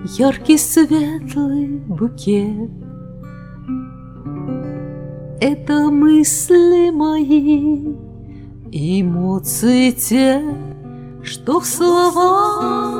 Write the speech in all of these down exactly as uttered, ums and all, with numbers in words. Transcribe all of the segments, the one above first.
яркий светлый букет. Это мысли мои, эмоции те, что в слова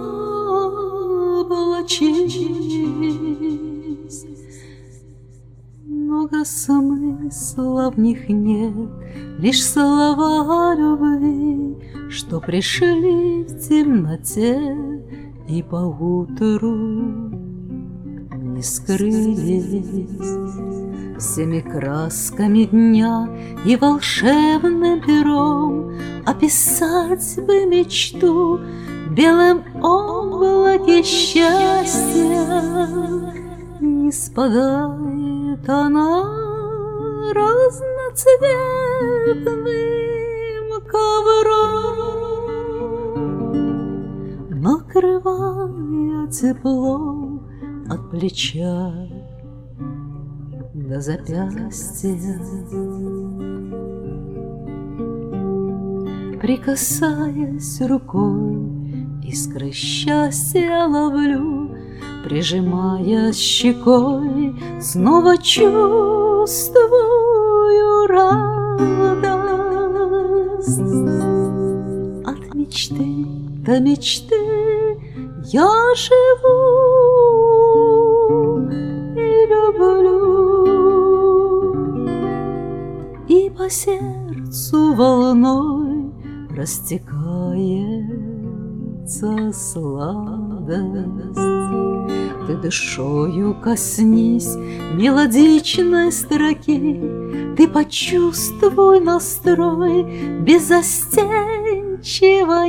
облачились. Много смысла в них нет, лишь слова любви, что пришли в темноте и поутру не скрылись. Всеми красками дня и волшебным пером описать бы мечту в белом облаке счастья. Не спадает она разноцветным ковром, накрывая теплом от плеча до запястья. Прикасаясь рукой, искры счастья ловлю, прижимая щекой, снова чувствую радость. От мечты до мечты я живу и люблю, и по сердцу волной растекается сладость. Ты душою коснись мелодичной строки, ты почувствуй настрой беззастенчиво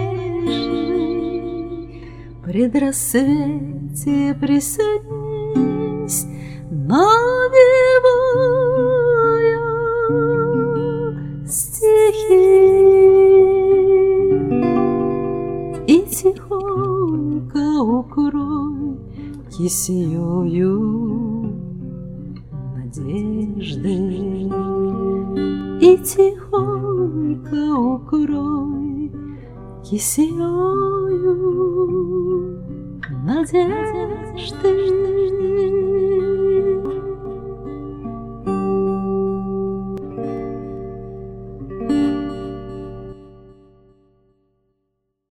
нежный. Пред рассвете присоединись, навевая стихи, и тихонько укрой кисеёю надежды, и тихонько укрой кисеёю надежды.